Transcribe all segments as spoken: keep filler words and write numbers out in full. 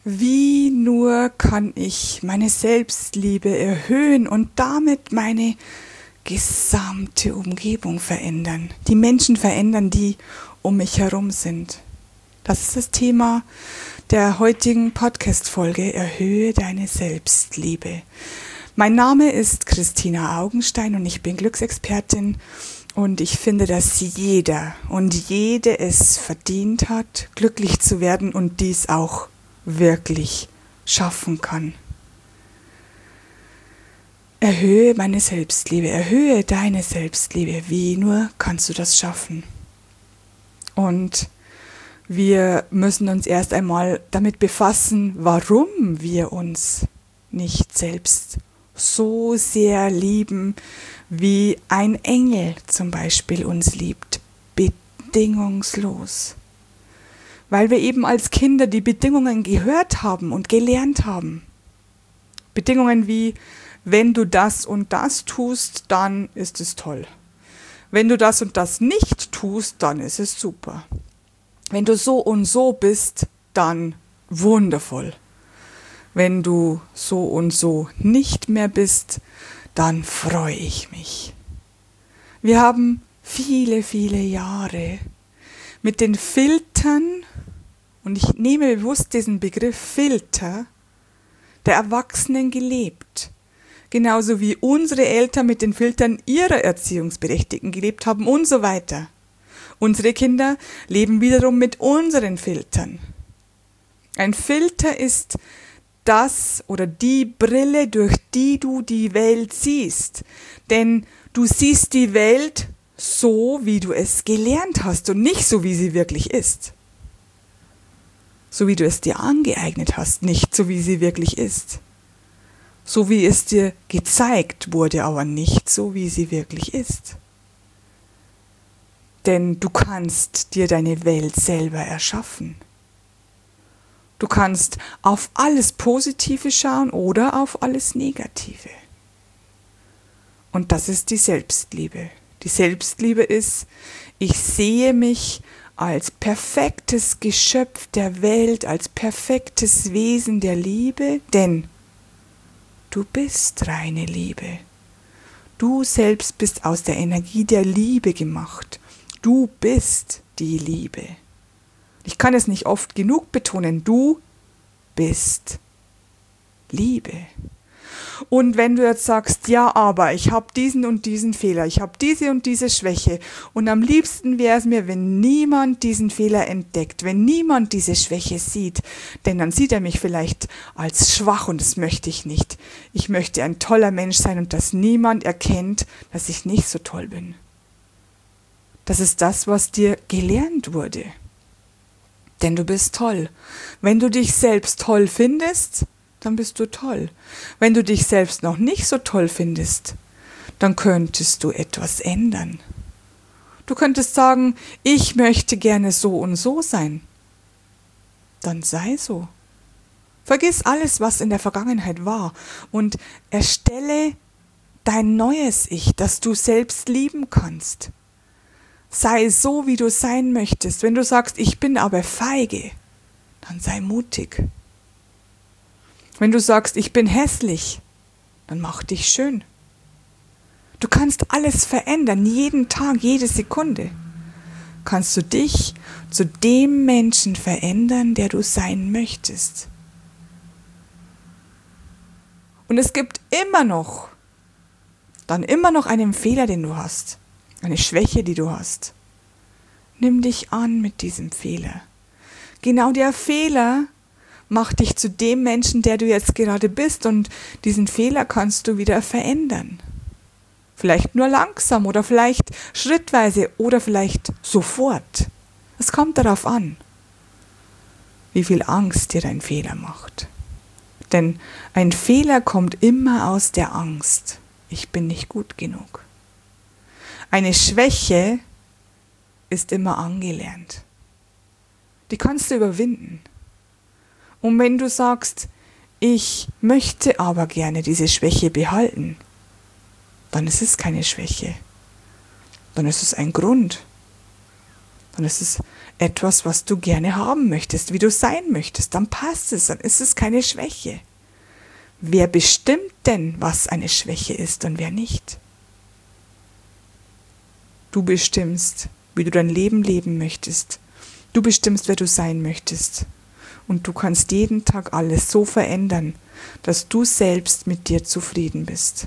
Wie nur kann ich meine Selbstliebe erhöhen und damit meine gesamte Umgebung verändern, die Menschen verändern, die um mich herum sind. Das ist das Thema der heutigen Podcast-Folge, erhöhe deine Selbstliebe. Mein Name ist Christina Augenstein und ich bin Glücksexpertin und ich finde, dass jeder und jede es verdient hat, glücklich zu werden und dies auch wirklich schaffen kann. Erhöhe meine Selbstliebe, erhöhe deine Selbstliebe. Wie nur kannst du das schaffen? Und wir müssen uns erst einmal damit befassen, warum wir uns nicht selbst so sehr lieben, wie ein Engel zum Beispiel uns liebt, bedingungslos. Weil wir eben als Kinder die Bedingungen gehört haben und gelernt haben. Bedingungen wie, wenn du das und das tust, dann ist es toll. Wenn du das und das nicht tust, dann ist es super. Wenn du so und so bist, dann wundervoll. Wenn du so und so nicht mehr bist, dann freue ich mich. Wir haben viele, viele Jahre mit den Filtern, und ich nehme bewusst diesen Begriff Filter, der Erwachsenen gelebt. Genauso wie unsere Eltern mit den Filtern ihrer Erziehungsberechtigten gelebt haben und so weiter. Unsere Kinder leben wiederum mit unseren Filtern. Ein Filter ist das oder die Brille, durch die du die Welt siehst. Denn du siehst die Welt so, wie du es gelernt hast und nicht so, wie sie wirklich ist. So wie du es dir angeeignet hast, nicht so, wie sie wirklich ist. So wie es dir gezeigt wurde, aber nicht so, wie sie wirklich ist. Denn du kannst dir deine Welt selber erschaffen. Du kannst auf alles Positive schauen oder auf alles Negative. Und das ist die Selbstliebe. Die Selbstliebe ist, ich sehe mich als perfektes Geschöpf der Welt, als perfektes Wesen der Liebe, denn du bist reine Liebe. Du selbst bist aus der Energie der Liebe gemacht. Du bist die Liebe. Ich kann es nicht oft genug betonen, du bist Liebe. Und wenn du jetzt sagst, ja, aber ich habe diesen und diesen Fehler, ich habe diese und diese Schwäche und am liebsten wäre es mir, wenn niemand diesen Fehler entdeckt, wenn niemand diese Schwäche sieht, denn dann sieht er mich vielleicht als schwach und das möchte ich nicht. Ich möchte ein toller Mensch sein und dass niemand erkennt, dass ich nicht so toll bin. Das ist das, was dir gelernt wurde. Denn du bist toll. Wenn du dich selbst toll findest, dann bist du toll. Wenn du dich selbst noch nicht so toll findest, dann könntest du etwas ändern. Du könntest sagen, ich möchte gerne so und so sein. Dann sei so. Vergiss alles, was in der Vergangenheit war und erstelle dein neues Ich, das du selbst lieben kannst. Sei so, wie du sein möchtest. Wenn du sagst, ich bin aber feige, dann sei mutig. Wenn du sagst, ich bin hässlich, dann mach dich schön. Du kannst alles verändern, jeden Tag, jede Sekunde. Kannst du dich zu dem Menschen verändern, der du sein möchtest. Und es gibt immer noch, dann immer noch einen Fehler, den du hast. Eine Schwäche, die du hast. Nimm dich an mit diesem Fehler. Genau der Fehler macht dich zu dem Menschen, der du jetzt gerade bist und diesen Fehler kannst du wieder verändern. Vielleicht nur langsam oder vielleicht schrittweise oder vielleicht sofort. Es kommt darauf an, wie viel Angst dir dein Fehler macht. Denn ein Fehler kommt immer aus der Angst. Ich bin nicht gut genug. Eine Schwäche ist immer angelernt. Die kannst du überwinden. Und wenn du sagst, ich möchte aber gerne diese Schwäche behalten, dann ist es keine Schwäche. Dann ist es ein Grund. Dann ist es etwas, was du gerne haben möchtest, wie du sein möchtest, dann passt es, dann ist es keine Schwäche. Wer bestimmt denn, was eine Schwäche ist und wer nicht? Du bestimmst, wie du dein Leben leben möchtest. Du bestimmst, wer du sein möchtest. Und du kannst jeden Tag alles so verändern, dass du selbst mit dir zufrieden bist.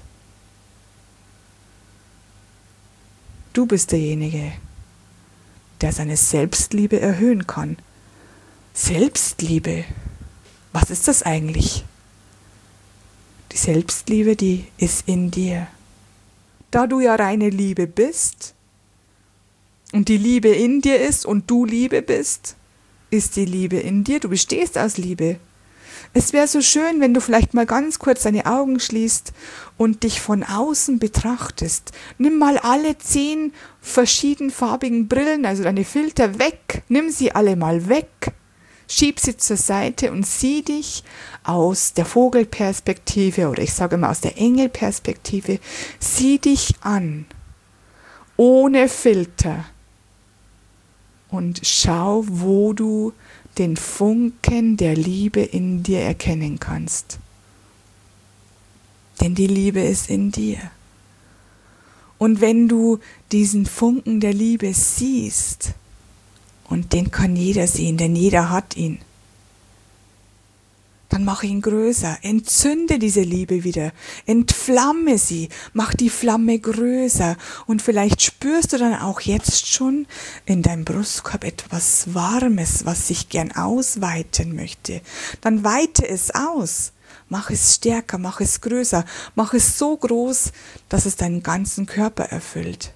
Du bist derjenige, der seine Selbstliebe erhöhen kann. Selbstliebe, was ist das eigentlich? Die Selbstliebe, die ist in dir. Da du ja reine Liebe bist und die Liebe in dir ist und du Liebe bist, ist die Liebe in dir. Du bestehst aus Liebe. Es wäre so schön, wenn du vielleicht mal ganz kurz deine Augen schließt und dich von außen betrachtest. Nimm mal alle zehn verschiedenfarbigen Brillen, also deine Filter, weg. Nimm sie alle mal weg. Schieb sie zur Seite und sieh dich aus der Vogelperspektive oder ich sage mal aus der Engelperspektive. Sieh dich an, ohne Filter. Und schau, wo du den Funken der Liebe in dir erkennen kannst. Denn die Liebe ist in dir. Und wenn du diesen Funken der Liebe siehst, und den kann jeder sehen, denn jeder hat ihn, dann mach ihn größer, entzünde diese Liebe wieder, entflamme sie, mach die Flamme größer und vielleicht spürst du dann auch jetzt schon in deinem Brustkorb etwas Warmes, was sich gern ausweiten möchte. Dann weite es aus, mach es stärker, mach es größer, mach es so groß, dass es deinen ganzen Körper erfüllt.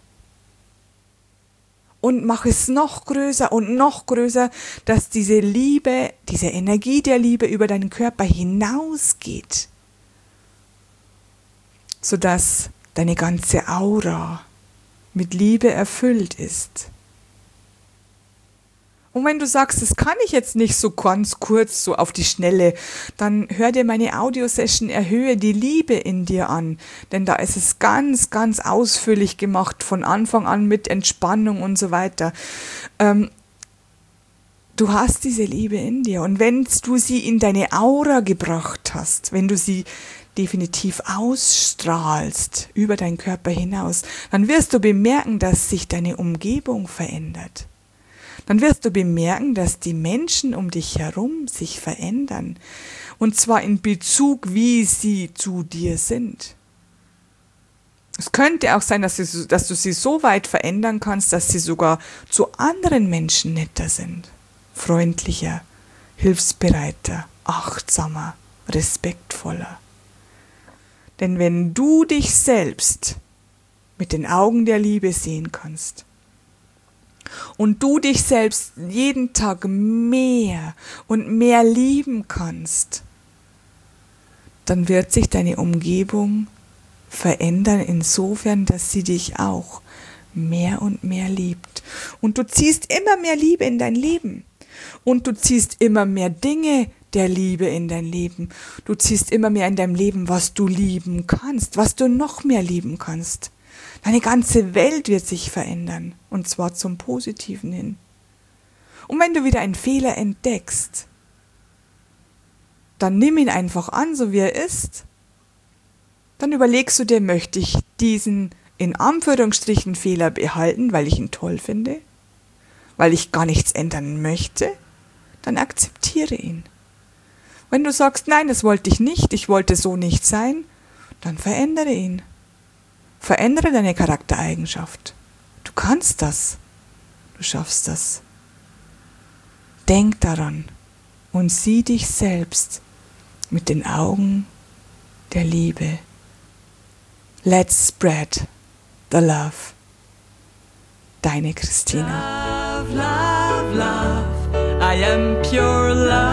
Und mach es noch größer und noch größer, dass diese Liebe, diese Energie der Liebe über deinen Körper hinausgeht, sodass deine ganze Aura mit Liebe erfüllt ist. Und wenn du sagst, das kann ich jetzt nicht so ganz kurz, so auf die Schnelle, dann hör dir meine Audiosession Erhöhe die Liebe in dir an. Denn da ist es ganz, ganz ausführlich gemacht, von Anfang an mit Entspannung und so weiter. Ähm, du hast diese Liebe in dir. Und wenn du sie in deine Aura gebracht hast, wenn du sie definitiv ausstrahlst über deinen Körper hinaus, dann wirst du bemerken, dass sich deine Umgebung verändert. Dann wirst du bemerken, dass die Menschen um dich herum sich verändern. Und zwar in Bezug, wie sie zu dir sind. Es könnte auch sein, dass, sie, dass du sie so weit verändern kannst, dass sie sogar zu anderen Menschen netter sind. Freundlicher, hilfsbereiter, achtsamer, respektvoller. Denn wenn du dich selbst mit den Augen der Liebe sehen kannst, und du dich selbst jeden Tag mehr und mehr lieben kannst, dann wird sich deine Umgebung verändern insofern, dass sie dich auch mehr und mehr liebt. Und du ziehst immer mehr Liebe in dein Leben. Und du ziehst immer mehr Dinge der Liebe in dein Leben. Du ziehst immer mehr in deinem Leben, was du lieben kannst, was du noch mehr lieben kannst. Deine ganze Welt wird sich verändern, und zwar zum Positiven hin. Und wenn du wieder einen Fehler entdeckst, dann nimm ihn einfach an, so wie er ist. Dann überlegst du dir, möchte ich diesen in Anführungsstrichen Fehler behalten, weil ich ihn toll finde, weil ich gar nichts ändern möchte, dann akzeptiere ihn. Wenn du sagst, nein, das wollte ich nicht, ich wollte so nicht sein, dann verändere ihn. Verändere deine Charaktereigenschaft. Du kannst das. Du schaffst das. Denk daran und sieh dich selbst mit den Augen der Liebe. Let's spread the love. Deine Christina. Love, love, love. I am pure love.